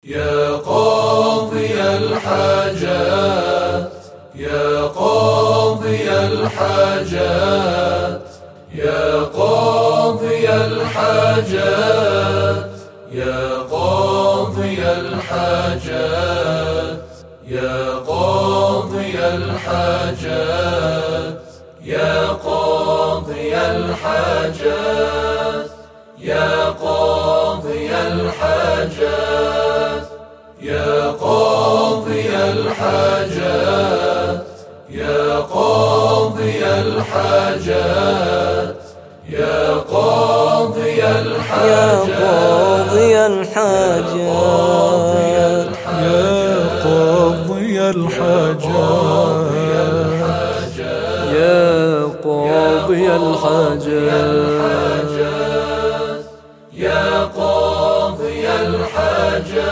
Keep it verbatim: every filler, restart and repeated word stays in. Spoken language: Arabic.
يا قاضي الحاجات يا قاضي الحاجات يا قاضي الحاجات يا قاضي الحاجات يا قاضي الحاجات يا قاضي الحاجات يا قاضي الحاجات يا قاضي الحاجات يا قاضي الحاجات يا قاضي الحاجات يا قاضي الحاجات يا قاضي الحاجات يا قاضي الحاجات يا قاضي الحاجات